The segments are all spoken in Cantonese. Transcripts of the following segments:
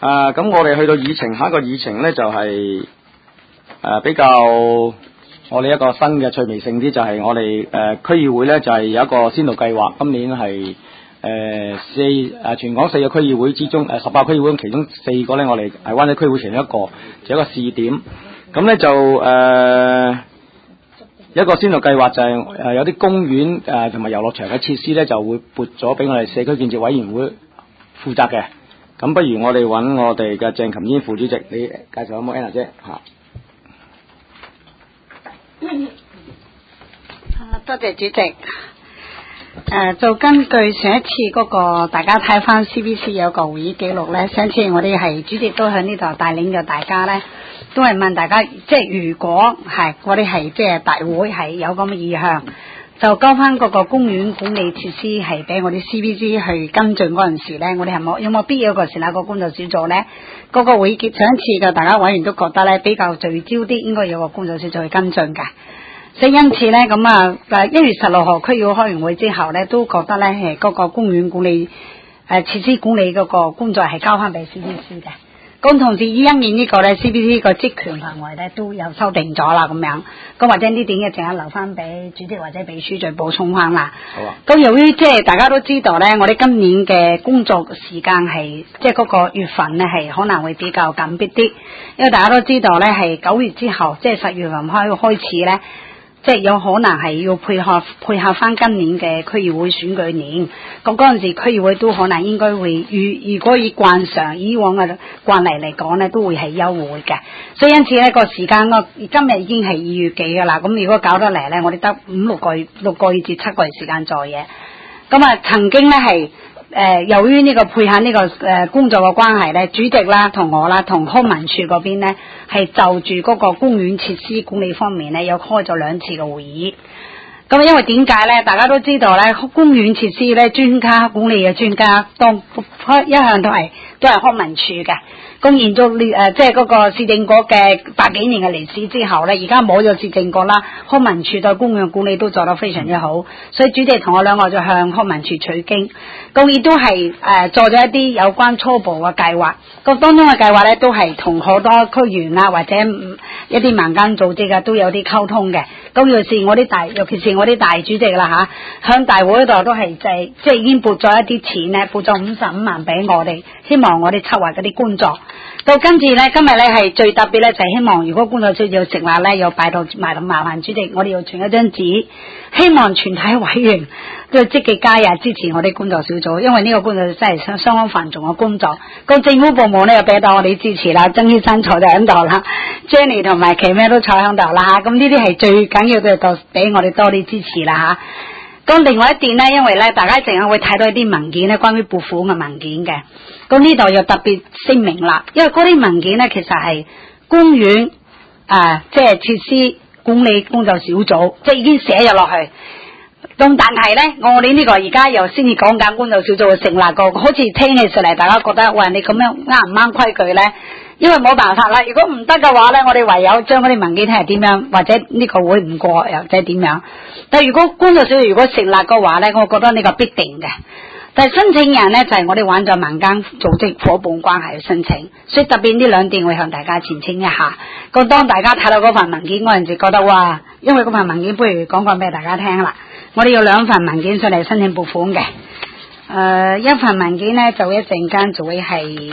咁我哋去到議程，下一個議程咧就係比較我哋一個新嘅趣味性啲，就係我哋區議會咧就係有一個先導計劃，今年係全港4個區議會之中18區議會其中4個咧，我哋係灣仔區會其中一個，就一個試點。咁咧就一個先導計劃就係有啲公園同埋遊樂場嘅設施咧，就會撥咗俾我哋社區建設委員會負責嘅。咁不如我哋揾我哋嘅鄭琴煙副主席，你介紹有冇 Anna 姐嚇？ 多謝主席。就根據上一次嗰個大家睇翻 CBC 有個會議記錄咧，上次我哋係主席都喺呢度帶領咗大家咧，都係問大家，即係如果係我哋係即係大會係有咁嘅意向，就交翻嗰個公園管理設施係俾我哋 CBC 去跟進嗰陣時咧，我哋係有冇必要成立個工作小組咧？嗰個會結上一次嘅大家委員都覺得咧比較聚焦啲，應該有個工作小組去跟進嘅。所以因此咧，咁1月16號區議會開完會之後咧，都覺得咧係嗰個公園管理設施管理嗰個工作係交翻俾 CBC 嘅。咁同時因應呢個咧 CBC 個職權範圍咧都有修訂咗啦，咁樣。咁或者呢點嘅陣間留翻俾主席或者秘書再補充翻啦。 好啊。 咁由於即係大家都知道咧，我哋今年嘅工作時間係即係嗰個月份咧係可能會比較緊迫啲，因為大家都知道咧係9月之後，即係10月份開始咧。即係有可能係要配合翻今年嘅區議會選舉年，咁嗰陣時區議會都可能應該會如果以以往嘅慣例嚟講咧，都會係休會嘅。所以因此咧個時間今日已經係2月幾㗎啦，咁如果搞得嚟咧，我哋得6個月至7個月時間做嘢。咁曾經咧係由於呢個配合呢個工作嘅關係咧，主席啦同我啦同康文署嗰邊咧係就住嗰個公園設施管理方面咧，有開咗2次嘅會議。咁因為點解咧？大家都知道咧，公園設施咧管理嘅專家一向都係康文署嘅。咁延續即係嗰個市政局嘅100幾年嘅歷史之後咧，而家冇咗市政局啦，康文署對公園管理都做得非常之好，所以主席同我兩個就向康文署取經，咁亦都係做咗一啲有關初步嘅計劃。咁當中嘅計劃咧，都係同好多區員啊或者一啲民間組織啊都有啲溝通嘅。咁尤其是我啲大主席啦響大會嗰度都係即係已經撥咗一啲錢咧，撥咗55萬俾我哋，希望我哋策劃嗰啲工作。到跟住咧，今日咧係最特別咧，就係希望如果工作小組成立咧，又擺到麻煩主席，我哋要傳一張紙，希望全體委員都要積極加入支持我哋工作小組，因為呢個工作真係相當繁重嘅工作。咁政府部門咧又俾到我哋支持啦，曾先生坐就喺度啦 ，Jenny 同埋奇咩都坐喺度啦吓，咁呢啲係最緊要嘅，俾我哋多啲支持啦吓。咁另外一點咧，因為咧大家一陣間會睇到一啲文件咧，關於撥款嘅文件嘅。咁呢度又特別聲明啦，因為嗰啲文件咧其實係公園即係設施管理工作小組，即係已經寫咗落去。咁但係咧，我哋呢個而家又先至講緊工作小組嘅成立過，好似聽起上嚟，大家覺得喂，你咁樣啱唔啱規矩咧？因為冇辦法啦，如果唔得嘅話咧，我哋唯有將嗰啲文件睇係點樣，或者呢個會唔過，或者點樣。但係如果工作小組如果成立嘅話咧，我覺得呢個必定嘅。但係申請人咧就係我哋玩咗民間組織夥伴關係去申請，所以特別呢2點會向大家澄清一下。咁當大家睇到嗰份文件嗰陣時，覺得哇，因為嗰份文件不如講過俾大家聽啦。我哋有2份文件上嚟申請撥款嘅。一份文件咧就一陣間就會係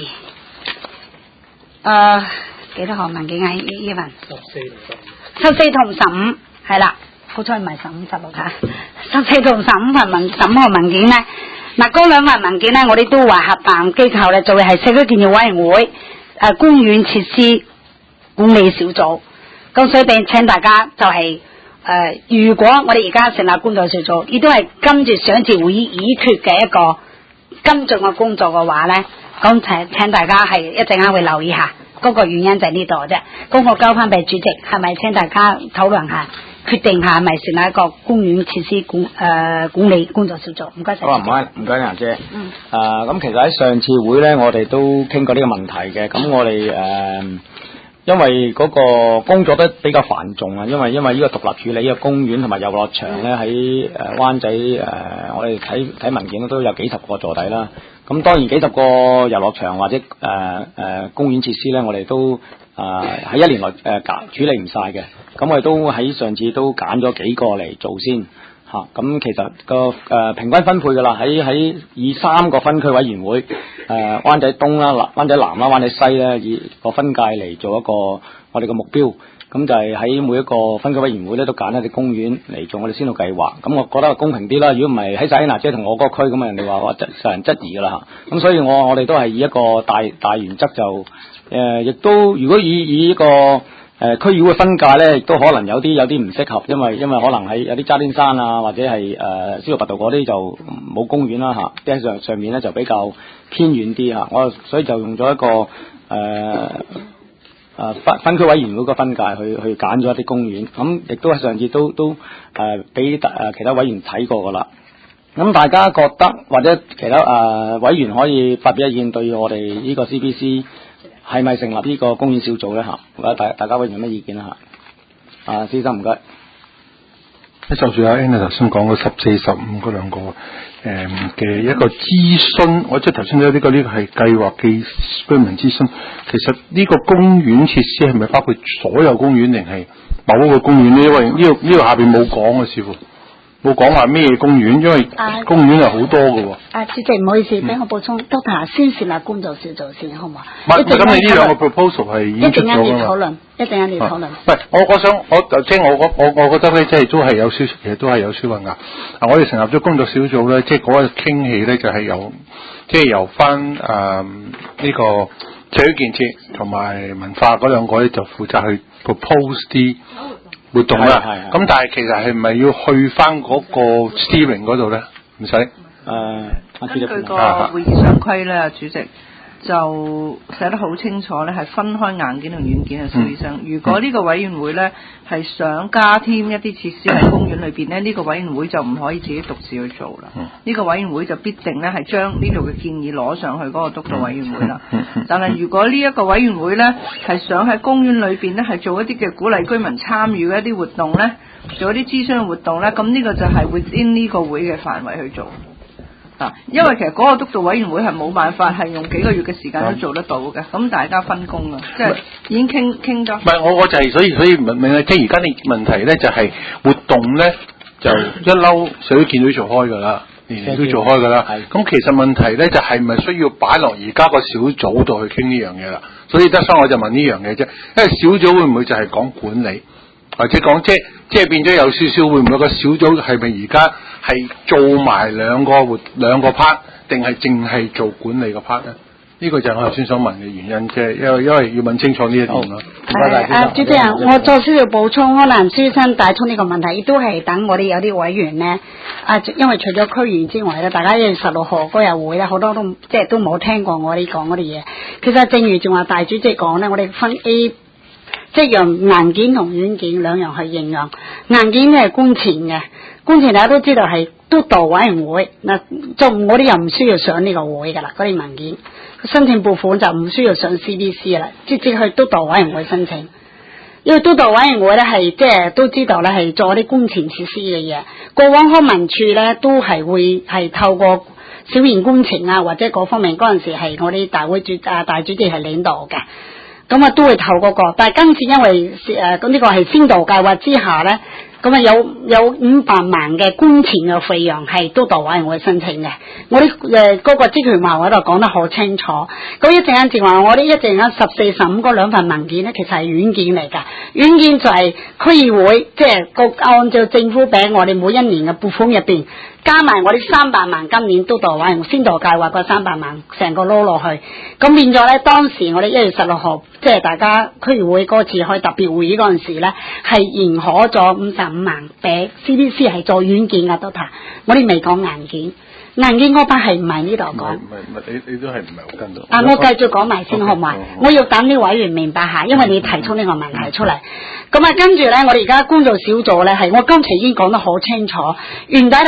幾多號文件啊？呢份14同15係啦，好彩唔係15、16吓，14同15份15號文件咧。嗱，嗰2份文件咧，我哋都話合辦機構咧就會係社區建設委員會公園設施管理小組。咁所以請大家就係如果我哋而家成立工作小組，亦都係跟住上次會議議決嘅一個跟進嘅工作嘅話咧，咁請大家係一陣間會留意下，嗰個原因就係呢度啫。咁我交翻俾主席，係咪請大家討論下？決定下係咪成立一個公園設施管理工作小組？唔該晒。好啊， 唔該阿姐。咁其實喺上次會咧，我哋都傾過呢個問題嘅。咁我哋因為嗰個工作都比較繁重啊，因為呢個獨立處理呢個公園同埋遊樂場咧喺灣仔我哋睇文件都有幾十個座底啦。咁當然幾十個遊樂場或者公園設施咧，我哋都喺一年內處理唔晒嘅。咁我哋都喺上次都揀咗幾個嚟做先嚇。咁其實個平均分配㗎啦，喺以3個分區委員會灣仔東啦、灣仔南啦、灣仔西咧，以個分界嚟做一個我哋嘅目標。咁就係喺每一個分區委員會咧，都揀一啲公園嚟做我哋先導計劃。咁我覺得公平啲啦。如果唔係喺晒嗱，即係同我嗰個區咁啊，人哋話我受人質疑㗎啦嚇。咁所以我哋都係以一個大原則就亦都如果以呢個區議會分界咧，亦都可能有啲唔適合，因為可能喺有啲渣甸山啊，或者係司徒拔道嗰啲就冇公園啦嚇，即係上面咧就比較偏遠啲嚇。我所以就用咗一個分區委員會個分界去揀咗一啲公園，咁亦都喺上次都俾其他委員睇過噶啦。咁大家覺得或者其他委員可以發表意見，對我哋呢個 CBC 係咪成立呢個公園小組咧嚇？或者大家委員有咩意見啦嚇？先生唔該。 就住阿 Anna 頭先講嘅14、15嗰兩個嘅一個諮詢，我即係頭先呢個係計劃嘅居民諮詢。其實呢個公園設施係咪包括所有公園定係某一個公園呢？因為呢個下邊冇講嘅，似乎冇講話咩公園，因為公園係好多嘅喎。 主席唔好意思，俾我補充，Doctor 先設立工作小組先，好唔好？ 咁你呢兩個 proposal 係已經出咗㗎嘛？ 一陣間要討論。 唔係，我即係我覺得咧，即係都係有少少，其實都係有少混淆。我哋成立咗工作小組咧，即係嗰個傾起咧，就係由翻呢個社區建設同埋文化嗰兩個咧，就負責去 propose 啲活動啦。咁但係其實係咪要去翻嗰個 steering 嗰度咧？唔使。 根據個會議常規咧，主席就寫得好清楚咧，係分開硬件同軟件嘅協商。如果呢個委員會咧係想加添一啲設施喺公園裏邊咧，呢個委員會就唔可以自己獨自去做啦。呢個委員會就必定咧係將呢度嘅建議攞上去嗰個督導委員會啦。但係如果呢一個委員會咧係想喺公園裏邊咧係做一啲嘅鼓勵居民參與嘅一啲活動咧，做一啲諮詢嘅活動咧，咁呢個就係within呢個會嘅範圍去做。因為其實嗰個督導委員會係冇辦法係用幾個月嘅時間都做得到嘅，咁大家分工啊，即係已經傾咗。唔係， 我就係所以明啊，即係而家你問題咧就係活動咧就一嬲社會建會做開㗎啦，年年都做開㗎啦。咁其實問題咧就係咪需要擺落而家個小組度去傾呢樣嘢啦？所以我就問呢樣嘢啫，因為小組會唔會就係講管理？或者講即係變咗有少少會唔會個小組係咪而家係做埋兩個 part， 定係淨係做管理個 part 咧？呢個就係我頭先想問嘅原因，即係因為要問清楚呢一點咯。 主席啊，我做少少補充，可能先生帶出呢個問題，亦都係等我哋有啲委員咧，因為除咗區議員之外咧，大家1月16號嗰日會咧，好多都都冇聽過我哋講嗰啲嘢。其實正如仲話大主席講咧，我哋分 A。即係用硬件同軟件兩樣去應用。硬件咧係工錢嘅，工錢大家都知道係督導委員會嗱，我哋又唔需要上呢個會㗎啦，嗰啲文件申請撥款就唔需要上 CBC 啦，直接去督導委員會申請。因為督導委員會咧係都知道咧係做啲工程設施嘅嘢，過往康文署咧都係會係透過小型工程啊或者嗰方面嗰陣時係我哋大主席係領導嘅。咁都會透過個，但係今次因為咁呢個係先導計劃之下咧，咁有500萬嘅工錢嘅費用係督導委員會申請嘅。我哋嗰個職權話我度講得好清楚。咁一陣間正話，我哋一陣間14、15嗰兩份文件咧，其實係軟件嚟㗎。軟件就係區議會，即係按照政府俾我哋每一年嘅撥款入邊。加埋我哋300萬，今年督導委員會先導計劃個300萬，成個撈落去，咁變咗咧。當時我哋1月16號，即係大家區議會嗰次開特別會議嗰陣時咧，係認可咗55萬俾 CBC 係做軟件嘅 Doctor， 我哋未講硬件。硬件嗰 part 係唔係呢度講？唔係，你都係唔係好跟到？我繼續講埋先好嘛？我要等啲委員明白下，因為你提出呢個問題出嚟。咁跟住咧，我哋而家工作小組咧係我今次已經講得好清楚，原底係個街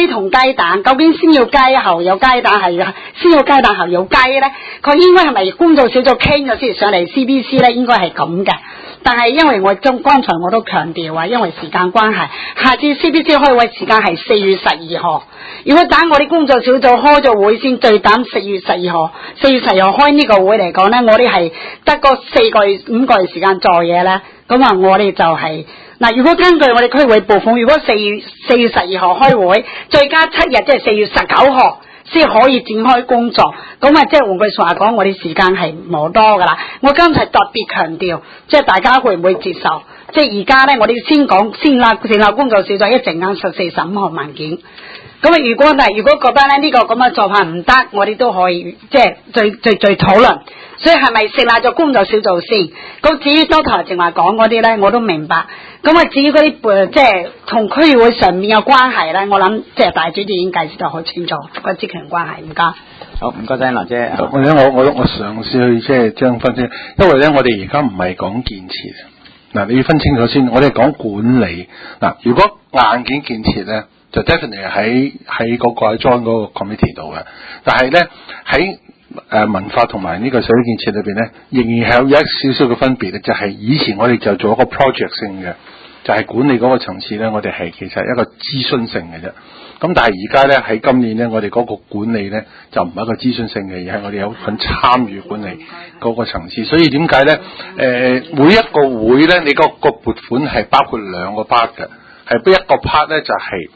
雞同雞蛋，究竟先要雞後有雞蛋係先要雞蛋後有雞咧？佢應該係咪工作小組傾咗先上嚟 CBC 咧？應該係咁嘅。但係因為剛才我都強調話，因為時間關係，下次 CBC 開會時間係4月12號。如果等我哋工作小組開咗會先，最等4月12號開呢個會嚟講咧，我哋係得個4個月5個月時間做嘢咧。咁啊，我哋就係嗱，如果根據我哋區會部款，如果4月12號開會，再加7日，即係4月19號。先可以展開工作，咁啊，即係換句話講，我哋時間係冇多噶啦。我剛才特別強調，即係大家會唔會接受？即係而家咧，我哋先成立工作小組，一陣間14、15號文件。咁啊，如果覺得咧呢個咁嘅做法唔得，我哋都可以即係再討論。所以係咪成立咗工作小組先？咁至於多頭正話講嗰啲咧，我都明白。咁啊，至於嗰啲即係同區議會上面嘅關係咧，我諗即係大主席已經解釋得好清楚個職權關係。唔該。 好，唔該晒娜姐。 或者我嘗試去即係將分析，因為咧我哋而家唔係講建設，嗱你要分清楚先，我哋講管理。嗱，如果硬件建設咧，就 definitely 喺嗰個 join 嗰個 committee 度嘅，但係咧喺文化同埋呢個社會建設裏邊咧，仍然係有一少少嘅分別咧，就係以前我哋就做一個 project 性嘅，就係管理嗰個層次咧，我哋係其實一個諮詢性嘅啫。咁但係而家咧喺今年咧，我哋嗰個管理咧就唔係一個諮詢性嘅，而係我哋有份參與管理嗰個層次。所以點解咧？每一個會咧，你個撥款係包括2個 part 嘅，係邊一個 part 咧就係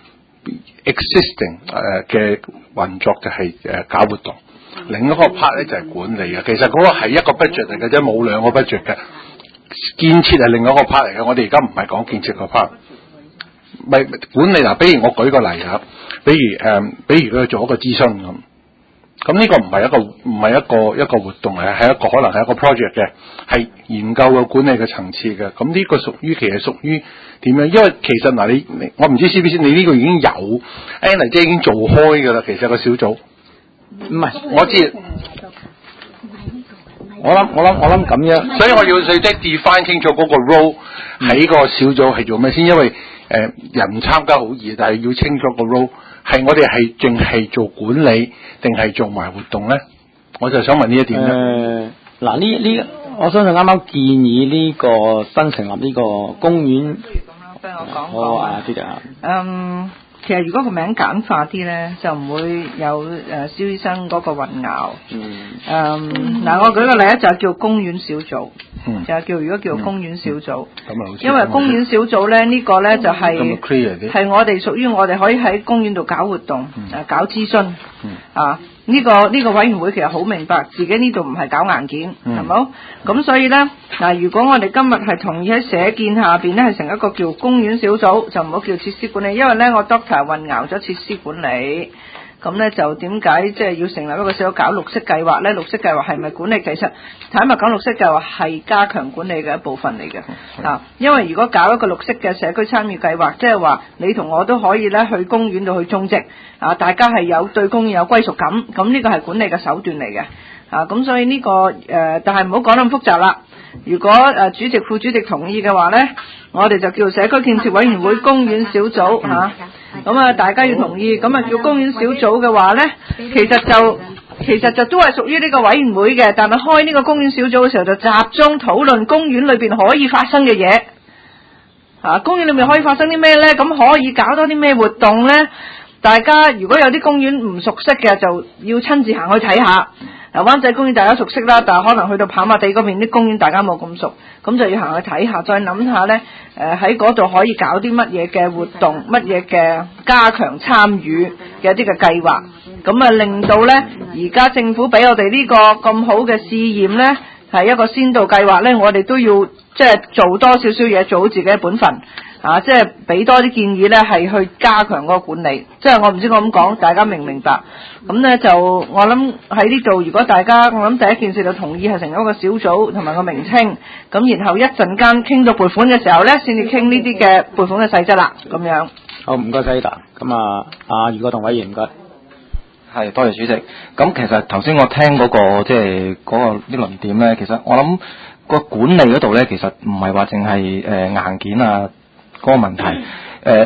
existing 嘅運作，就係搞活動。另一個 part 咧就係管理嘅，其實嗰個係一個 budget 嚟嘅啫，冇2個 budget 嘅。建設係另一個 part 嚟嘅，我哋而家唔係講建設個 part， 咪管理嗱。比如我舉個例啊，比如佢做一個諮詢咁呢個唔係一個活動嚟，係可能係一個 project 嘅，係研究個管理嘅層次嘅。咁呢個其實屬於點樣？因為其實嗱我唔知 CBC 你呢個已經有 Anna 姐已經做開㗎啦，其實個小組。唔係，我知。 我諗咁樣， 所以我要即係 define 清楚嗰個 role 喺個小組係做咩先，因為人參加好易，但係要清楚個 role 係我哋係淨係做管理定係做埋活動咧？我就想問呢一點咧。 嗱呢，我相信啱啱建議呢個新成立呢個公園。不如咁啦，俾我講講。好啊，知嘅。 其實如果個名簡化啲咧，就唔會有蕭醫生嗰個混淆。嗱，我舉個例咧，就叫公園小組，如果叫公園小組，因為公園小組咧呢個咧就係我哋屬於我哋可以喺公園度搞活動，搞諮詢。呢個委員會其實好明白自己呢度唔係搞硬件，係冇？咁所以咧嗱，如果我哋今日係同意喺社建下邊咧係成一個叫公園小組，就唔好叫設施管理，因為咧我 Doctor 混淆咗設施管理。咁咧就點解即係要成立一個小組搞綠色計劃咧？綠色計劃係咪管理？其實坦白講，綠色計劃係加強管理嘅一部分嚟嘅。因為如果搞一個綠色嘅社區參與計劃，即係話你同我都可以咧去公園度去種植，大家係有對公園有歸屬感，咁呢個係管理嘅手段嚟嘅。咁所以呢個但係唔好講得咁複雜啦。如果主席、副主席同意嘅話咧，我哋就叫社區建設委員會公園小組嚇。咁大家要同意，咁叫公園小組嘅話咧，其實就都係屬於呢個委員會嘅，但係開呢個公園小組嘅時候就集中討論公園裏邊可以發生嘅嘢。公園裏面可以發生啲咩咧？咁可以搞多啲咩活動咧？大家如果有啲公園唔熟悉嘅，就要親自行去睇下。灣仔公園大家熟悉啦，但係可能去到跑馬地嗰邊啲公園大家冇咁熟，咁就要行去睇下，再諗下咧，喺嗰度可以搞啲乜嘢嘅活動，乜嘢嘅加強參與嘅一啲嘅計劃，咁令到咧而家政府俾我哋呢個咁好嘅試驗咧，係一個先導計劃咧，我哋都要即係做多少少嘢，做好自己嘅本分。即係俾多啲建議咧，係去加強嗰個管理。即係我唔知我咁講，大家明唔明白？咁咧就我諗喺呢度，如果大家我諗第一件事就同意係成咗個小組同埋個名稱，咁然後一陣間傾到撥款嘅時候咧，先至傾呢啲嘅撥款嘅細則啦。咁樣。 好，唔該晒Ida。咁阿余國同委員唔該。 係，多謝主席。咁其實頭先我聽嗰個即係嗰個啲論點咧，其實我諗個管理嗰度咧，其實唔係話淨係硬件啊。嗰個問題，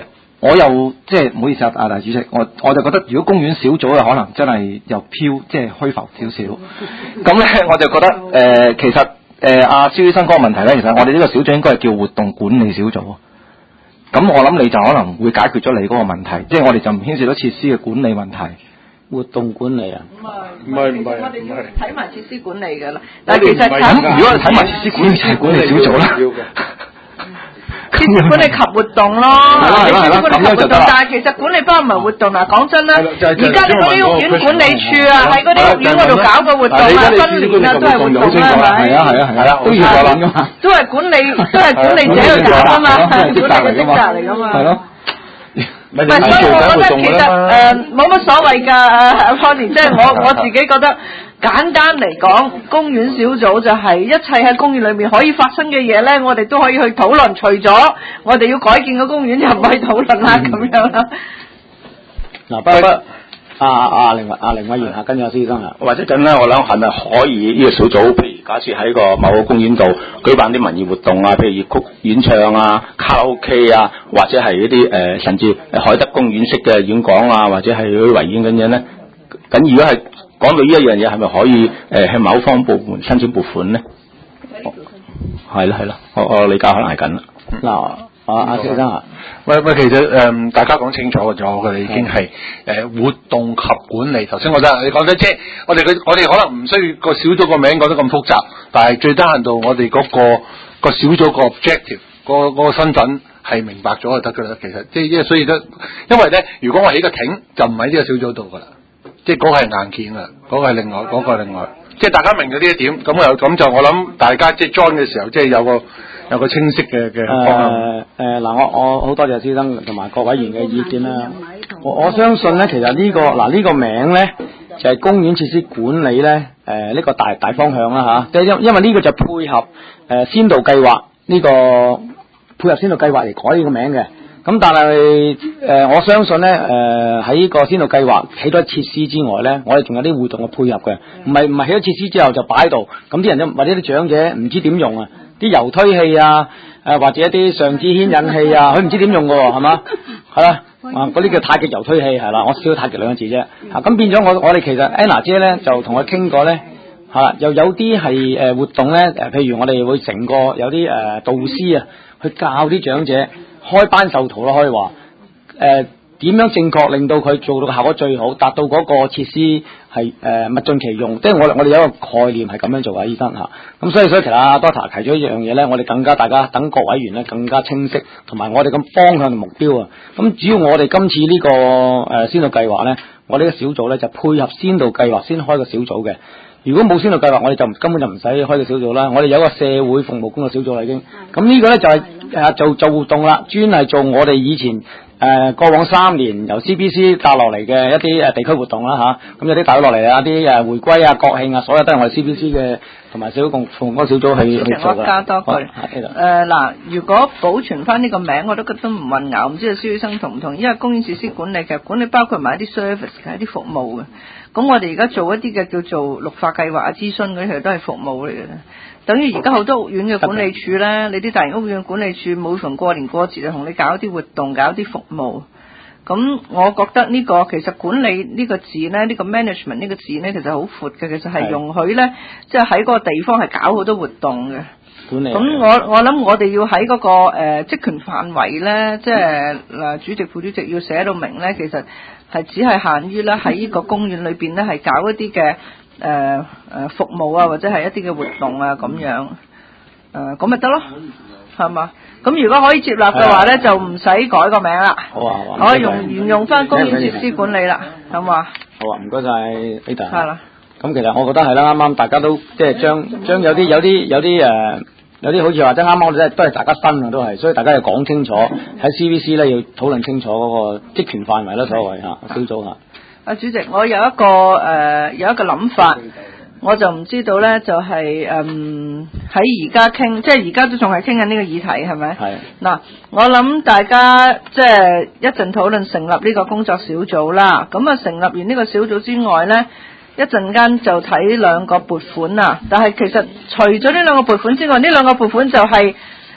我又即係唔好意思啊，大主席，我就覺得如果公園小組啊，可能真係又飄即係虛浮少少。咁咧，我就覺得其實阿蕭醫生嗰個問題咧，其實我哋呢個小組應該係叫活動管理小組。咁我諗你就可能會解決咗你嗰個問題，即係我哋就唔牽涉到設施嘅管理問題。 活動管理啊？ 唔係， 我哋要睇埋設施管理㗎啦。但係其實咁，如果睇埋設施管理就係管理小組啦。 設施管理及活動咯，設施管理及活動，但係其實管理包唔係活動啊！講真啦，而家你嗰啲屋苑管理處啊，喺嗰啲屋苑嗰度搞個活動啊，新年啊都係活動啦，係咪？ 係啊，都要我諗噶嘛。 都係管理者去搞噶嘛，管理嘅職責嚟噶嘛。係咯。唔係，所以我覺得其實冇乜所謂㗎，Connie，即係我自己覺得簡單嚟講，公園小組就係一切喺公園裏面可以發生嘅嘢咧，我哋都可以去討論。除咗我哋要改建個公園，就唔可以討論啦咁樣啦。 嗱，不過阿凌委員啊，跟住阿蕭醫生啊， 或者咁咧，我諗係咪可以呢個小組，譬如假設喺個某個公園度舉辦啲文藝活動啊，譬如粵曲演唱啊、卡拉 OK 啊，或者係一啲甚至海德公園式嘅演講啊，或者係嗰啲維園咁樣咧。咁如果係講到呢一樣嘢，係咪可以向某方部門申請撥款咧？係啦，我理解可能係咁啦。 嗱。阿蕭醫生啊， 喂，其實大家講清楚咗，佢哋已經係活動及管理。頭先你講得即係我哋可能唔需要個小組個名講得咁複雜，但係最低限度我哋嗰個小組個 objective 個身份係明白咗就得㗎啦。其實即係所以因為咧，如果我起個艇就唔喺呢個小組度㗎啦，即係嗰個係硬件㗎，嗰個係另外，即係大家明咗呢一點，咁就我諗大家即係 join 嘅時候，即係有個清晰嘅方向。 嗱，我好多謝蕭生同埋各委員嘅意見啦。我相信咧，其實呢個名咧就係公園設施管理咧呢個大方向啦嚇。即係因為呢個就配合先導計劃呢個配合先導計劃嚟改呢個名嘅。咁但係我相信咧喺呢個先導計劃起咗設施之外咧，我哋仲有啲活動嘅配合嘅，唔係起咗設施之後就擺喺度，咁啲人或者啲長者唔知點用啊，啲油推器啊，或者一啲上肢牽引器啊，佢唔知點用㗎喎，係嘛？係啦，嗰啲叫太極油推器係啦，我少咗太極兩個字啫。咁變咗我哋其實 Anna 姐咧就同佢傾過咧，又有啲係活動咧，譬如我哋會成個有啲導師啊，去教啲長者。開班授徒咯，可以話點樣正確令到佢做到個效果最好，達到嗰個設施係物盡其用，即係我哋有一個概念係咁樣做啊，醫生嚇。咁所以其實阿 Doctor 提咗一樣嘢咧，我哋更加大家等各委員咧更加清晰，同埋我哋咁方向嘅目標啊。咁只要我哋今次呢個先導計劃咧，我哋嘅小組咧就配合先導計劃先開個小組嘅。如果冇先導計劃，我哋就根本就唔使開個小組啦。我哋有個社會服務工作小組啦已經。咁呢個咧就係做活動啦，專係做我哋以前過往3年由 CBC 帶落嚟嘅一啲地區活動啦嚇。咁有啲帶落嚟啊，啲回歸啊、國慶啊，所有都係我哋 CBC 嘅同埋社會服務小組去做嘅。 我加多句嗱，如果保存翻呢個名，我都覺得唔混淆，唔知道蕭醫生同唔同意？因為公園設施管理其實管理包括埋一啲 service 嘅一啲服務嘅。咁我哋而家做一啲嘅叫做綠化計劃啊、諮詢嗰啲，其實都係服務嚟嘅。等於而家好多屋苑嘅管理處咧，你啲大型屋苑嘅管理處每逢過年過節就同你搞啲活動、搞啲服務。咁我覺得呢個其實管理呢個字咧，呢個 management 呢個字咧，其實好闊嘅，其實係容許咧，即係喺嗰個地方係搞好多活動嘅。管理。咁我諗我哋要喺嗰個職權範圍咧，即係嗱主席、副主席要寫到明咧，其實係只係限於咧喺呢個公園裏邊咧係搞一啲嘅服務啊，或者係一啲嘅活動啊咁樣，咁咪得咯，係嘛？咁如果可以接納嘅話咧，就唔使改個名啦。好啊，好啊。可以沿用翻公園設施管理啦，好嘛？ 好啊，唔該晒 Ada。 係啦。 咁其實我覺得係啦，啱啱大家都即係將有啲好似話即係啱啱我哋都係大家新啊，都係，所以大家要講清楚喺 CVC 咧要討論清楚嗰個職權範圍啦，所謂嚇小組嚇。 啊，主席，我有一個諗法。我就唔知道咧，就係喺而家傾，即係而家都仲係傾緊呢個議題，係咪？係。嗱，我諗大家即係一陣討論成立呢個工作小組啦。咁啊，成立完呢個小組之外咧，一陣間就睇兩個撥款啦。但係其實除咗呢兩個撥款之外，呢兩個撥款就係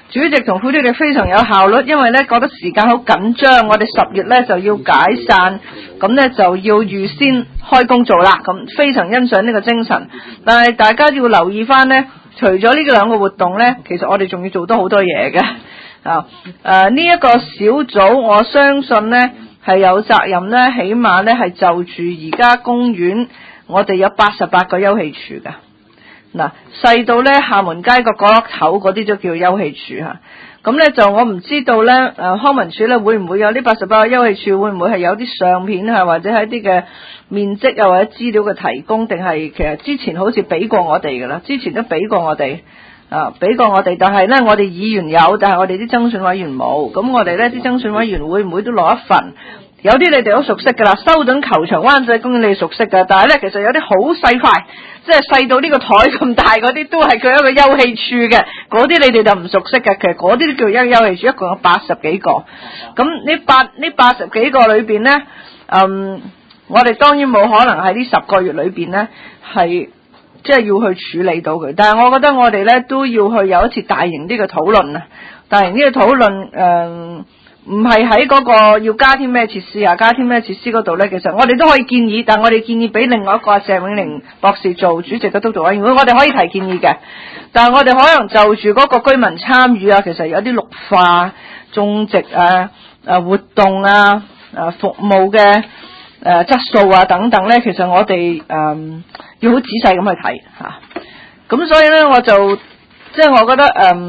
主席同副主席非常有效率，因為咧覺得時間好緊張，我哋10月咧就要解散，咁咧就要預先開工做啦，咁非常欣賞呢個精神。但係大家要留意翻咧，除咗呢兩個活動咧，其實我哋仲要做多好多嘢嘅。呢一個小組我相信咧係有責任咧，起碼咧係就住而家公園，我哋有88個休憩處㗎。嗱，細到咧廈門街個角落頭嗰啲都叫休憩處嚇。咁咧就我唔知道咧，康文署咧會唔會有呢88個休憩處，會唔會係有啲相片啊，或者係一啲嘅面積啊或者資料嘅提供，定係其實之前好似俾過我哋㗎啦，之前都俾過我哋。俾過我哋，但係咧我哋議員有，但係我哋啲爭選委員冇。咁我哋咧啲爭選委員會唔會都攞一份？有啲你哋都熟悉㗎啦，修頓球場、灣仔公園你哋熟悉㗎，但係咧其實有啲好細塊，即係細到呢個台咁大嗰啲，都係佢一個休憩處嘅。嗰啲你哋就唔熟悉嘅，其實嗰啲都叫一個休憩處，一共有80幾個。咁呢80幾個裏邊咧，我哋當然冇可能喺呢10個月裏邊咧係。即係要去處理到佢，但係我覺得我哋咧都要去有一次大型啲嘅討論啊！大型啲嘅討論，唔係喺嗰個要加添咩設施啊，加添咩設施嗰度咧，其實我哋都可以建議，但我哋建議俾另外一個石永寧博士做主席嘅督導委員會，我哋可以提建議嘅，但係我哋可能就住嗰個居民參與啊，其實有啲綠化、種植活動啊、服務嘅質素啊等等咧，其實我哋要好仔細咁去睇嚇，咁所以咧我就即係我覺得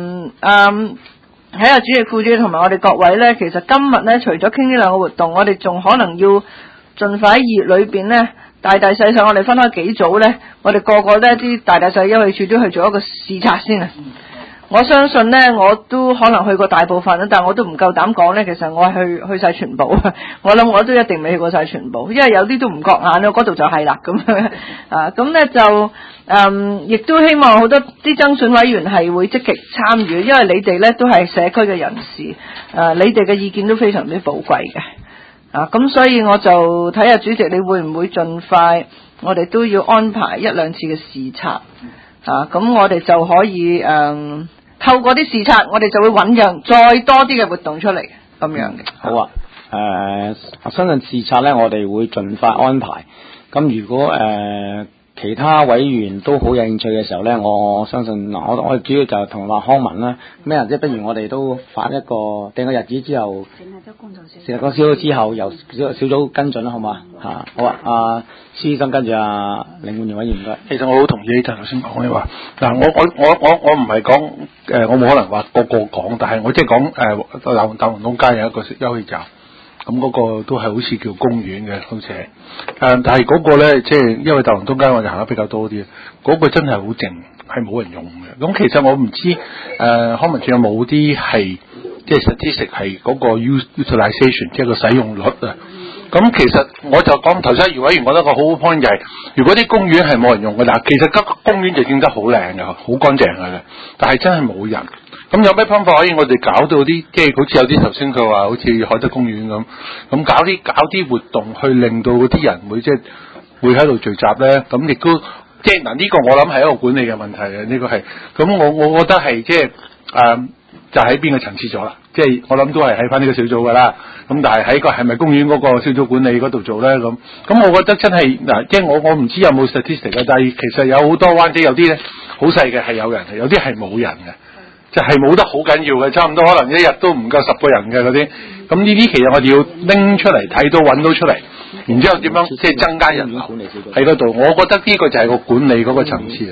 喺主席、副主席同埋我哋各位咧，其實今日咧除咗傾呢兩個活動，我哋仲可能要盡快喺2月裏邊咧大大細細，我哋分開幾組咧，我哋個個咧啲大大細休憩處都去做一個視察先啊！我相信咧，我都可能去過大部分啦，但係我都唔夠膽講咧。其實我係去晒全部，我諗我都一定未去過晒全部，因為有啲都唔覺眼咯，嗰度就係啦咁咁咧就亦都希望好多啲爭選委員係會積極參與，因為你哋咧都係社區嘅人士，你哋嘅意見都非常之寶貴嘅咁所以我就睇下主席你會唔會盡快，我哋都要安排1-2次嘅視察咁我哋就可以透過啲視察，我哋就會醞釀再多啲嘅活動出嚟咁樣嘅。 好啊，我相信視察咧，我哋會盡快安排。咁如果其他委員都好有興趣嘅時候咧，我相信我哋主要就同話康文啦，咩即係不如我哋都發一個定個日子之後，成日個小組之後由小組跟進啦，好嘛好啊，施醫生跟住凌冠賢委員唔該。 其實我好同意就頭先講嘅話，嗱我唔係講我冇可能話個講，但係我即係講大龍東街有一個休憩站。咁嗰個都係好似叫公園嘅，好似但係嗰個咧，即係因為大龍東街我哋行得比較多啲，嗰個真係好靜，係冇人用嘅。咁其實我唔知康文署有冇啲係即係 statistic 係嗰個 utilization 即係個使用率啊。咁其實我就講頭先，余委員覺得個好 point 就係，如果啲公園係冇人用嘅，嗱其實公園就整得好靚嘅，好乾淨嘅，但係真係冇人。咁有咩方法可以我哋搞到啲即係好似有啲頭先佢話好似海德公園咁搞啲活動去令到嗰啲人會即係會喺度聚集咧？咁亦都即係嗱呢個我諗係一個管理嘅問題嘅，呢個係咁我覺得係即係就喺邊個層次咗啦？即係我諗都係喺翻呢個小組㗎啦。咁但係喺個係咪公園嗰個小組管理嗰度做咧？咁我覺得真係嗱，即係我唔知有冇 statistic 啊，但係其實有好多灣仔有啲咧好細嘅係有人嘅，有啲係冇人嘅。就係冇得好緊要嘅，差唔多可能一日都唔夠10個人嘅嗰啲。咁呢啲其實我哋要拎出嚟睇到揾到出嚟，然之後點樣即係增加人流喺嗰度。我覺得呢個就係個管理嗰個層次嚟。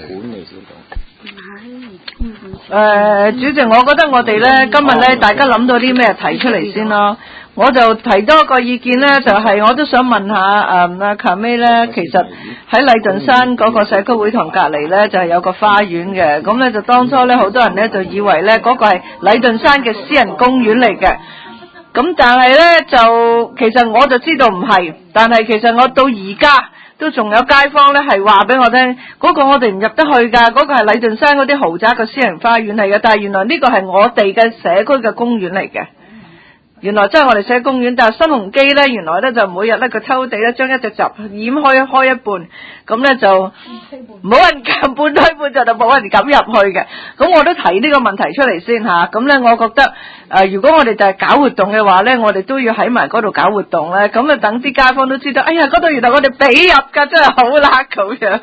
主席，我覺得我哋咧今日咧大家諗到啲咩提出嚟先咯。我就提多個意見咧，就係我都想問下阿卡美咧，其實喺禮頓山嗰個社區會堂隔離咧就係有個花園嘅，咁咧就當初咧好多人咧就以為咧嗰個係禮頓山嘅私人公園嚟嘅，咁但係咧就其實我就知道唔係，但係其實我到而家都仲有街坊咧係話俾我聽，嗰個我哋唔入得去㗎，嗰個係禮頓山嗰啲豪宅嘅私人花園嚟嘅，但係原來呢個係我哋嘅社區嘅公園嚟嘅。 原來真係我哋寫公園，但係新鴻基咧，原來咧就每日咧佢偷地咧將一隻閘掩開一半，咁咧就冇人敢半推半就冇人敢入去嘅。咁我都提呢個問題出嚟先嚇。咁咧我覺得如果我哋就係搞活動嘅話咧，我哋都要喺埋嗰度搞活動咧，咁啊等啲街坊都知道，哎呀嗰度原來我哋俾入㗎，真係好啦咁樣。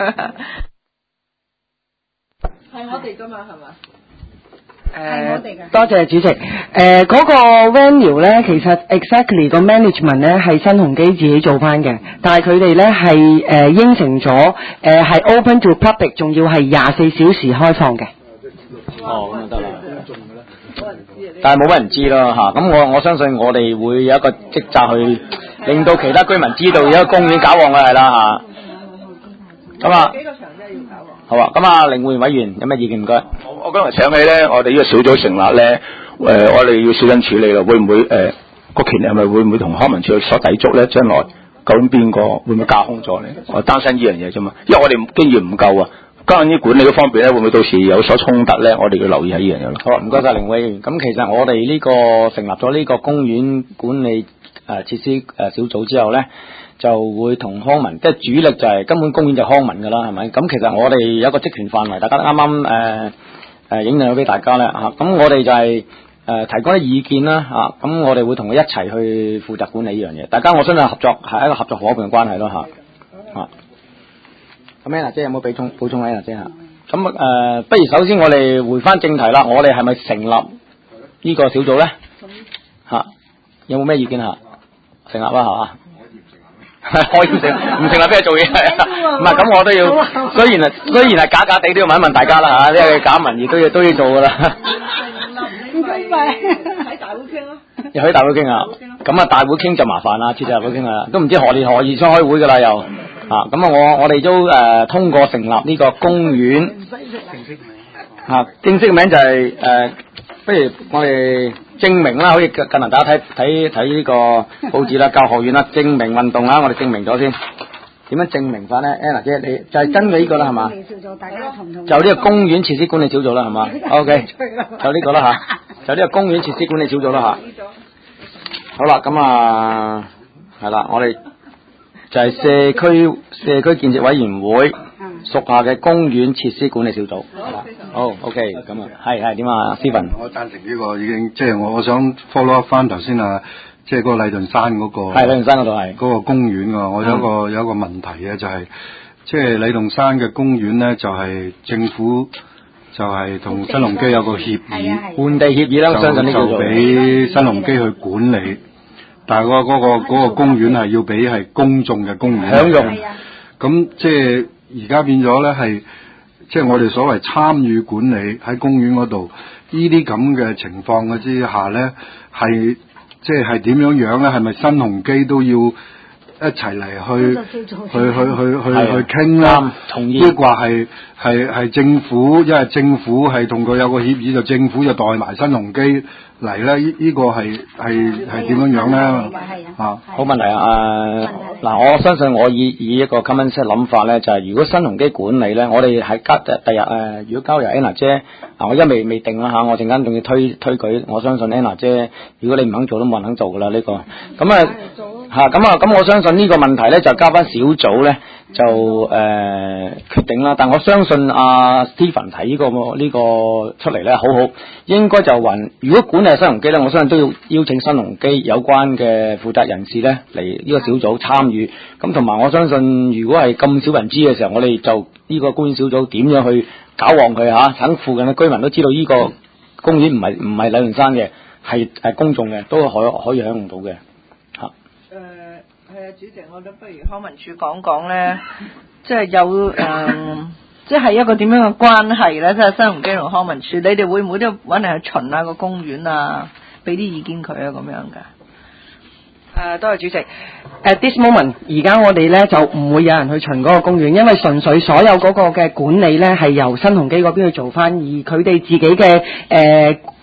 係我哋㗎嘛，係嘛？ 多謝主席。嗰個 venue 咧，其實 exactly 個 management 咧係新鴻基自己做翻嘅，但係佢哋咧係應承咗係 open to public， 仲要係24小時開放嘅。 哦，咁就得啦。但係冇乜人知咯嚇，咁我相信我哋會有一個職責去令到其他居民知道有一個公園搞旺嘅係啦嚇。咁啊，幾個場真係要搞旺。好啊，咁啊，領會員委員有咩意見唔該？ 我剛才想起咧，我哋呢個小組成立咧，我哋要小心處理咯，會唔會個權力係咪會唔會同康文署所抵觸咧？將來究竟邊個會唔會架空咗咧？我擔心呢樣嘢啫嘛，因為我哋經驗唔夠啊。關於管理嗰方面咧，會唔會到時有所衝突咧？我哋要留意喺呢樣嘢咯。 好，唔該晒領委員。咁其實我哋呢個成立咗呢個公園管理設施小組之後咧，就會同康文，即係主力就係根本公園就康文㗎啦，係咪？咁其實我哋有一個職權範圍，大家啱啱影響咗俾大家咧嚇。咁我哋就係提供啲意見啦嚇。咁我哋會同佢一齊去負責管理呢樣嘢。大家我相信合作係一個合作夥伴嘅關係咯嚇。咁 Anna 姐有冇補充 Anna 姐嚇？咁不如首先我哋回翻正題啦。我哋係咪成立呢個小組咧？嚇，有冇咩意見嚇？成立啦係嘛？可以成，唔成立邊係做嘢係啊？唔係咁我都要，雖然係假假地都要問一問大家啦嚇，因為假民意都要做㗎啦。 唔該晒，喺大會傾咯。 又喺大會傾啊？咁啊大會傾就麻煩啦，設大會傾啊，都唔知何年何月先開會㗎啦又。咁我哋都通過成立呢個公園正式名就係不如我哋正名啦，好似近嚟大家睇呢個報紙啦，教學院啦，正名運動啦，我哋正名咗先。點樣正名法咧 ？Anna 姐，你就係跟佢呢個啦，係嘛？就呢個公園設施管理小組啦，係嘛 ？OK， 就呢個啦嚇，就呢個公園設施管理小組啦嚇。好啦，咁啊係啦，我哋就係社區建設委員會屬下嘅公園設施管理小組。好 OK， 咁啊，係點啊 ，Stephen？ 我贊成呢個已經，即係我想 follow up 翻頭先啊，即係嗰個禮頓山嗰個。係禮頓山嗰度係。嗰個公園啊，我有一個問題嘅就係，即係禮頓山嘅公園咧，就係政府就係同新鴻基有個協議， 換地協議啦，相信呢個就俾新鴻基去管理。但係嗰個公園係要俾係公眾嘅公園享用， 咁即係而家變咗咧係，即係我哋所謂參與管理喺公園嗰度，呢啲咁嘅情況嘅之下咧，係即係點樣樣咧？係咪新鴻基都要一齊嚟去傾啦？ 同意。 抑或係政府，因為政府係同佢有個協議，就政府就代埋新鴻基嚟咧。呢個係點樣樣咧？ 好問題啊！嗱，我相信我以一個 common sense 諗法咧，就係如果新鴻基管理咧，我哋喺第日如果交由 Anna 姐，我而家未定啦嚇，我陣間仲要推舉，我相信 Anna 姐，如果你唔肯做，都冇人肯做㗎啦呢個。咁我相信呢個問題咧就交翻小組咧就決定啦。但我相信Stephen 提呢個出嚟咧好好，應該就話如果管理係新鴻基咧，我相信都要邀請新鴻基有關嘅負責人士咧嚟呢個小組參與。咁同埋我相信，如果係咁少人知嘅時候，我哋就呢個公園小組點樣去搞旺佢嚇，等附近嘅居民都知道呢個公園唔係禮頓山嘅，係公眾嘅，都可以享用到嘅。 係啊，主席，我覺得不如康文署講咧，即係有即係一個點樣嘅關係咧？即係新鴻基同康文署，你哋會唔會都揾人去巡下個公園啊，俾啲意見佢啊咁樣㗎？ 多謝主席。At this moment， 而家我哋咧就唔會有人去巡嗰個公園，因為純粹所有嗰個嘅管理咧係由新鴻基嗰邊去做翻，而佢哋自己嘅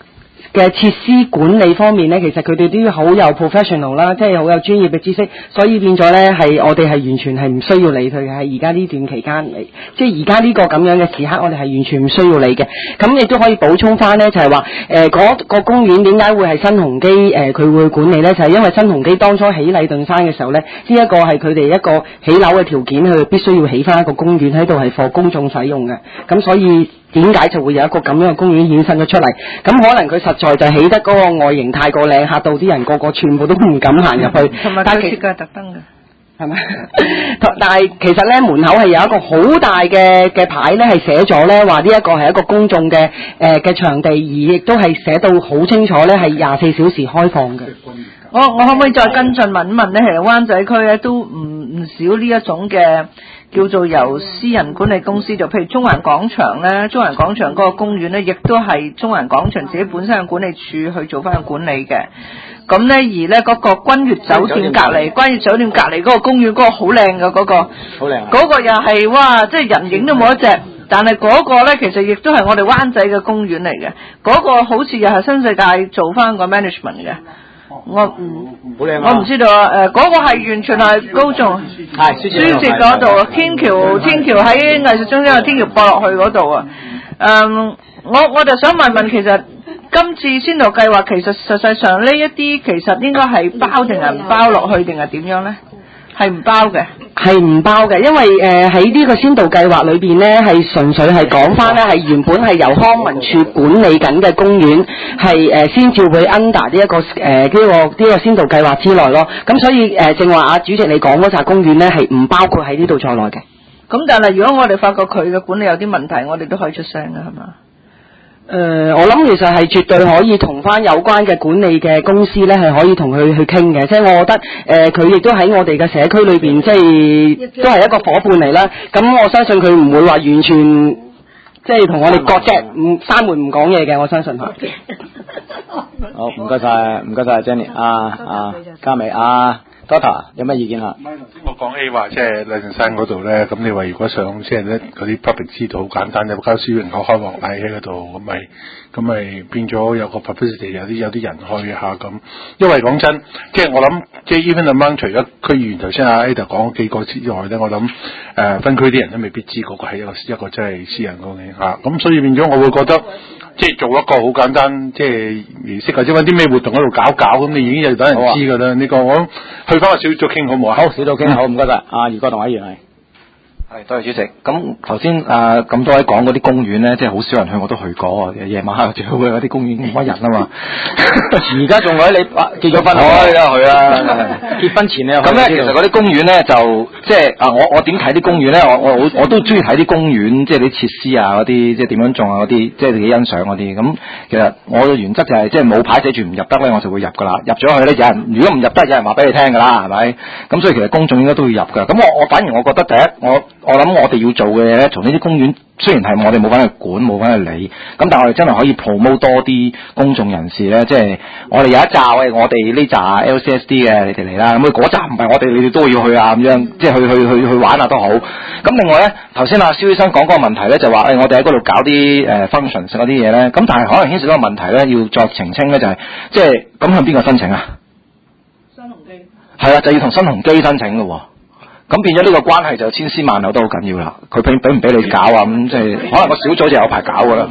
嘅設施管理方面咧，其實佢哋都好有 professional 啦，即係好有專業嘅知識，所以變咗咧係我哋係完全係唔需要理佢嘅，喺而家呢段期間嚟，即係而家呢個咁樣嘅時刻，我哋係完全唔需要理嘅。咁亦都可以補充翻咧，就係話嗰個公園點解會係新鴻基佢會管理咧？就係因為新鴻基當初起禮頓山嘅時候咧，呢一個係佢哋一個起樓嘅條件，佢必須要起翻一個公園喺度係俾公眾使用嘅。咁所以點解就會有一個咁樣嘅公園衍生咗出嚟？咁可能佢實在就起得嗰個外形太過靚，嚇到啲人個個全部都唔敢行入去。 同埋佢設計係特登嘅。 係咪？但係其實咧門口係有一個好大嘅牌咧，係寫咗咧話呢一個係一個公眾嘅場地，而亦都係寫到好清楚咧係24小時開放嘅。 我可唔可以再跟進問一問咧？其實灣仔區咧都唔少呢一種嘅叫做由私人管理公司做，譬如中環廣場咧，中環廣場嗰個公園咧，亦都係中環廣場自己本身嘅管理處去做翻個管理嘅。咁咧而咧嗰個君悅酒店隔離，君悅酒店隔離嗰個公園嗰個好靚嘅嗰個，好靚，嗰個又係哇，即係人影都冇一隻。但係嗰個咧其實亦都係我哋灣仔嘅公園嚟嘅，嗰個好似又係新世界做翻個 management 嘅。我唔知道嗰個係完全係高眾，係書節嗰度，天橋喺藝術中心嘅天橋駁落去嗰度啊。我就想問，其實今次先導計劃其實實際上呢一啲其實應該係包定係唔包落去定係點樣咧？係唔包嘅，係唔包嘅，因為喺呢個先導計劃裏邊咧，係純粹係講翻咧，係原本係由康文署管理緊嘅公園，係先至會 under 呢一個呢個先導計劃之內咯。咁所以正話阿主席你講嗰紮公園咧，係唔包括喺呢度在內嘅。咁但係如果我哋發覺佢嘅管理有啲問題，我哋都可以出聲嘅，係嘛？我諗其實係絕對可以同翻有關嘅管理嘅公司咧，係可以同佢去傾嘅。即係我覺得佢亦都喺我哋嘅社區裏邊，即係都係一個伙伴嚟啦。咁我相信佢唔會話完全即係同我哋割席閂門唔講嘢嘅。我相信佢。 好，唔該晒 Jenny， 嘉美Dota 有咩意見啊？ 頭先我講起話即係禮頓山嗰度咧，咁你話如果想即係咧嗰啲 public 知道好簡單，有交小型口開幕禮喺嗰度，咁咪變咗有個 publicity， 有啲人去下咁。因為講真，即係我諗，即係 even among 除咗區議員頭先阿 Ada 講幾個之外咧，我諗分區啲人都未必知嗰個係一個真係私人公園嚇。咁所以變咗，我會覺得。即係做一個好簡單，即係儀式或者揾啲咩活動喺度搞，咁你已經有等人知㗎啦。呢個我去翻個小組傾好唔好啊？ 好，小組傾好，唔該晒。余國同委員係。 係，多謝主席。咁頭先咁多位講嗰啲公園咧，即係好少人去，我都去過。夜晚黑最好去嗰啲公園冇乜人啊嘛。 而家仲喺你結咗婚去啦。 結婚前咧， 咁咧其實嗰啲公園咧就即係我點睇啲公園咧？我都中意睇啲公園，即係啲設施啊嗰啲，即係點樣種啊嗰啲，即係幾欣賞嗰啲。咁其實我嘅原則就係即係冇牌寫住唔入得咧，我就會入㗎啦。入咗去咧，有人如果唔入得，有人話俾你聽㗎啦，係咪？咁所以其實公眾應該都要入㗎。咁我反而我覺得第一我諗我哋要做嘅嘢咧，從呢啲公園雖然係我哋冇翻去管，冇翻去理，咁但係我哋真係可以 promote 多啲公眾人士咧，即係我哋有一紮我哋呢紮 LCSD 嘅，你哋嚟啦，咁嗰紮唔係我哋，你哋都要去啊，咁樣即係去玩下都好。咁另外咧，頭先阿蕭醫生講嗰個問題咧，就話我哋喺嗰度搞啲function 嗰啲嘢咧，咁但係可能牽涉到個問題咧，要再澄清咧，就係即係咁向邊個申請啊？新鴻基係啊，就要同新鴻基申請嘅喎。咁變咗呢個關係就千絲萬縷都好緊要啦。佢俾唔俾你搞啊？咁即係可能個小組就有排搞噶啦。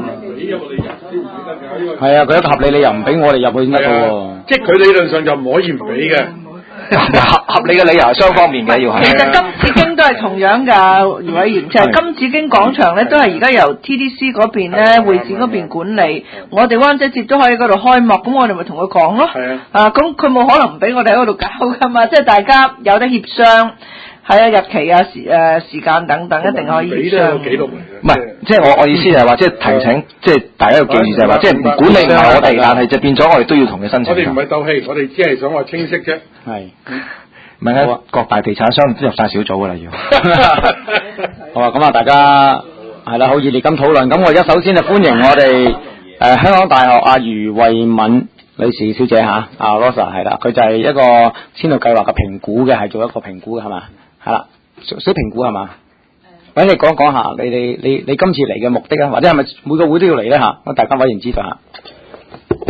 係啊，佢一個合理理由唔俾我哋入去得嘅喎。 即係佢理論上就唔可以唔俾嘅。 合理嘅理由係雙方面嘅，要係。 其實金紫荊都係同樣㗎，余委員，就係金紫荊廣場咧，都係而家由 TDC 嗰邊咧會展嗰邊管理。我哋灣仔節都可以嗰度開幕，咁我哋咪同佢講咯。係啊。咁佢冇可能唔俾我哋喺嗰度搞㗎嘛？即係大家有得協商。係啊，日期啊、時間等等，一定可以協商。 唔係，即係我意思就係話，即係提醒，即係大家要記住就係話，即係管理唔係我哋，但係就變咗我哋都要同佢申請。 我哋唔係鬥氣，我哋只係想話清晰啫。 係。 唔係啊，各大地產商都入晒小組㗎啦，要。 好啊，咁啊，大家係啦，好熱烈咁討論。咁我而家首先就歡迎我哋香港大學余慧敏女士小姐嚇，Rosa 係啦，佢就係一個先導計劃嘅評估嘅，係做一個評估嘅係嘛？係啦，水評估係嘛？揾你講下你今次嚟嘅目的啊，或者係咪每個會都要嚟咧嚇？咁大家委員知道嚇。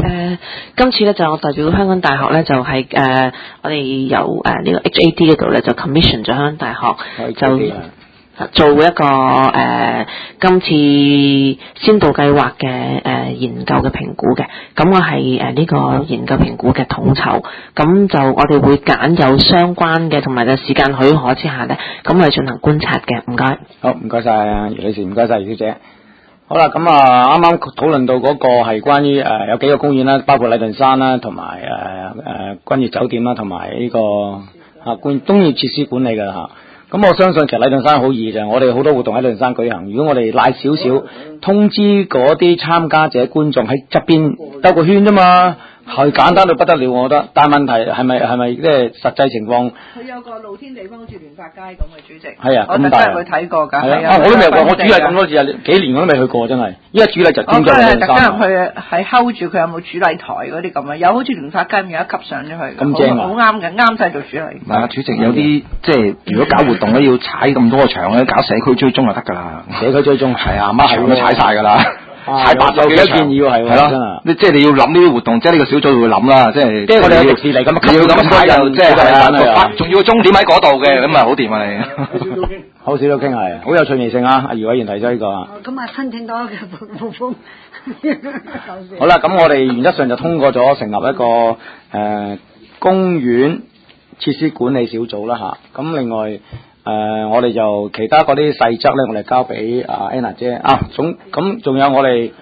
今次咧就我代表香港大學咧就係我哋由呢個 HAD 嗰度咧就 commission 咗香港大學就做一個今次先導計劃嘅研究嘅評估嘅，咁我係呢個研究評估嘅統籌，咁就我哋會揀有相關嘅同埋嘅時間許可之下咧，咁我哋進行觀察嘅。唔該。 好，唔該晒啊，余女士，唔該晒余小姐。好啦，咁啊，啱啱討論到嗰個係關於有幾個公園啦，包括禮頓山啦，同埋君悅酒店啦，同埋呢個工業設施管理嘅嚇。咁我相信其實禮頓山好易嘅，我哋好多活動喺禮頓山舉行。如果我哋拉少少通知嗰啲參加者觀眾喺側邊兜個圈啫嘛，係簡單到不得了，我覺得。但係問題係咪即係實際情況？ 佢有個露天地方好似聯發街咁嘅，主席。 係啊， 我特登去睇過㗎。 係啊，我都未過，我主禮咁多次啊，幾年我都未去過，真係。依家主禮就專咗禮頓山。我特登入去係 hold 住佢有冇主禮台嗰啲咁啊，有好似聯發街咁有一級上咗去。咁正啊！好啱嘅，啱晒做主禮。 唔係啊，主席有啲即係如果搞活動咧，要踩咁多個場咧，搞社區追蹤就得㗎啦。社區追蹤係啊，乜場都踩晒㗎啦。踩80幾建議喎，係咯，即係你要諗呢啲活動，即係呢個小組會諗啦，即係我哋有迪士尼咁，要咁踩就即係仲要終點喺嗰度嘅，咁咪好掂啊你。 好少都傾係，好有趣味性啊！阿余委員提咗呢個。 咁啊，申請到嘅部風。 好啦，咁我哋原則上就通過咗成立一個公園設施管理小組啦嚇。咁另外。我哋就其他嗰啲細則咧，我哋交俾Anna 姐啊。咁仲有我哋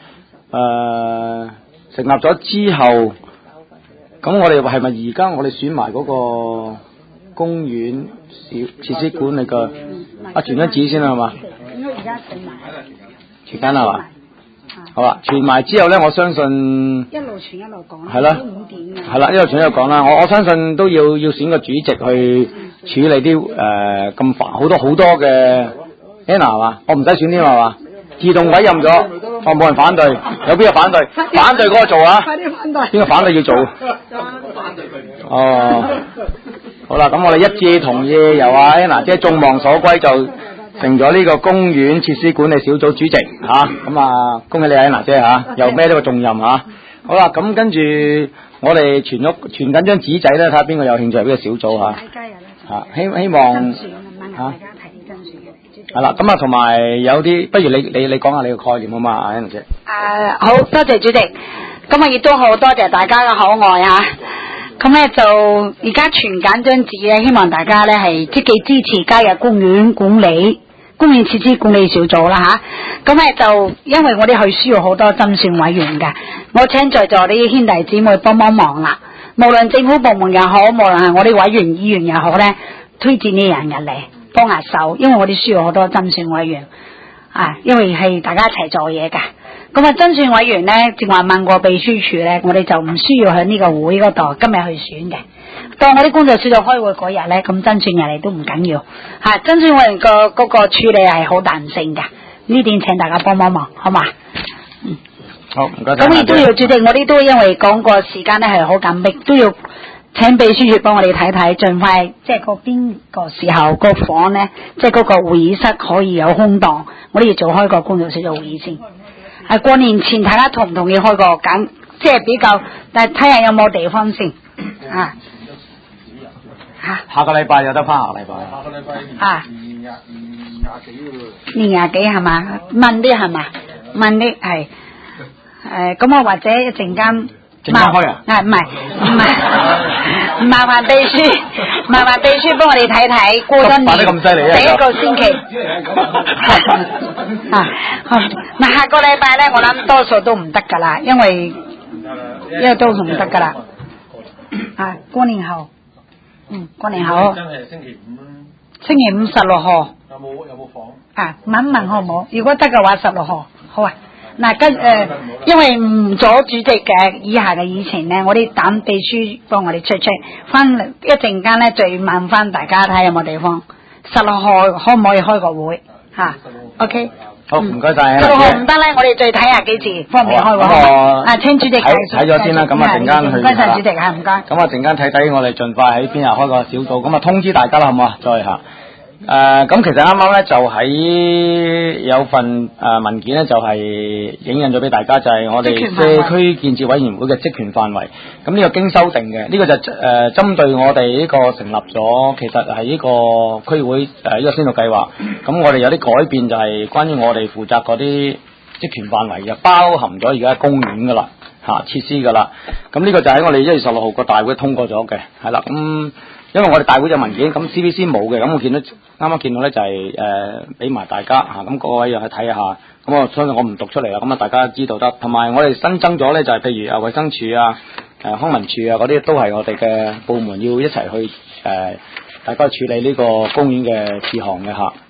成立咗之後，咁我哋係咪而家我哋選埋嗰個公園設施管理嘅傳張紙先啦，係嘛？應該而家傳埋。傳緊係嘛？好啦，傳埋之後咧，我相信一路傳一路講。 係啦。係啦，一路傳一路講啦。我相信都要選個主席去處理啲咁煩好多嘅 Anna 係嘛？我唔使選添係嘛？自動委任咗，我冇人反對，有邊個反對？反對嗰個做啊！快啲反對！邊個反對要做？反對佢。哦，好啦，咁我哋一致同意由Anna姐眾望所歸就成咗呢個公園設施管理小組主席嚇，咁啊恭喜你Anna姐嚇，又孭咗個重任嚇。好啦，咁跟住我哋傳緊張紙仔咧，睇下邊個有興趣入呢個小組嚇。嚇，希望嚇。係啦，咁啊，同埋有啲，不如你講下你個概念好嘛，Anna姐。 好多謝主席，咁啊亦都好多謝大家嘅可愛嚇。咁咧就而家傳緊張紙咧，希望大家咧係積極支持加入公園設施管理小組啦吓。咁咧就因為我哋係需要好多甄選委員嘅，我請在座啲兄弟姊妹幫忙啦。無論政府部門又好，無論係我哋委員議員又好咧，推薦啲人入嚟幫下手，因為我哋需要好多甄選委員啊，因為係大家一齊做嘢噶。咁啊，甄選委員咧，正話問過秘書處咧，我哋就唔需要喺呢個會嗰度今日去選嘅。當我啲工作小組開會嗰日咧，咁甄選入嚟都唔緊要嚇。甄選委員個嗰個處理係好彈性嘅，呢點請大家幫忙，好嘛？ 好，唔該。 咁亦都要主席，我哋都因為講個時間咧係好緊迫，都要請秘書處幫我哋睇睇，盡快即係個邊個時候個房咧，即係嗰個會議室可以有空檔，我哋要做開個工作小組會議先。過年前大家同唔同意開個簡，即係比較，但係睇下有冇地方先啊。 下個禮拜有得翻，下個禮拜。下個禮拜年廿幾係嘛？問啲係嘛？問啲係咁我或者一陣間。 陣間開啊？ 唔係，麻煩秘書幫我哋睇睇過咗年咁犀利第一個星期。嗱下個禮拜咧，我諗多數都唔得噶啦，因為多數唔得噶啦。過年後，過年後。真係星期五啦。星期5 16號。有冇房？問問好唔好？如果得嘅話，16號好啊。嗱，因為唔阻主席嘅以下嘅議程咧，我哋等秘書幫我哋出翻嚟一陣間咧，再問翻大家睇下有冇地方。16號可唔可以開個會嚇？OK。 好，唔該晒。 16號唔得咧，我哋再睇下幾時方便開會。請主席睇咗先啦，咁啊陣間去。 唔該晒主席嚇，唔該。 咁啊陣間睇我哋盡快喺邊日開個小組，咁啊通知大家啦，好唔好啊？再下。 咁其實啱啱咧就喺有份文件咧就係影印咗俾大家，就係我哋社區建設委員會嘅職權範圍。咁呢個經修訂嘅，呢個就針對我哋呢個成立咗，其實係呢個區會呢個先導計劃。咁我哋有啲改變，就係關於我哋負責嗰啲職權範圍，就包含咗而家公園噶啦設施噶啦。咁呢個就喺我哋1月16號個大會通過咗嘅，係啦。咁因為我哋大會有文件，咁 CBC 冇嘅，咁我啱啱見到咧就係俾埋大家咁各位又去睇下，咁所以我唔讀出嚟啦，咁大家知道得。同埋我哋新增咗咧就係譬如衛生署康文署嗰啲都係我哋嘅部門要一齊去大家處理呢個公園嘅事項嘅